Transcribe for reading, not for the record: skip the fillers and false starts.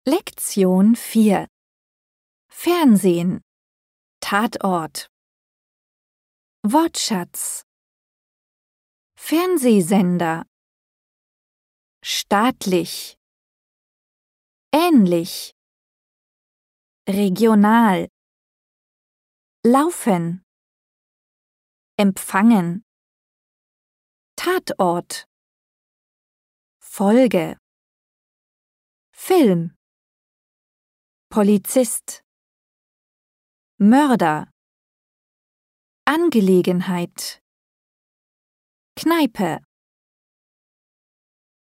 Lektion 4 Fernsehen Tatort Wortschatz Fernsehsender staatlich ähnlich regional laufen empfangen Tatort Folge Film Polizist Mörder Angelegenheit Kneipe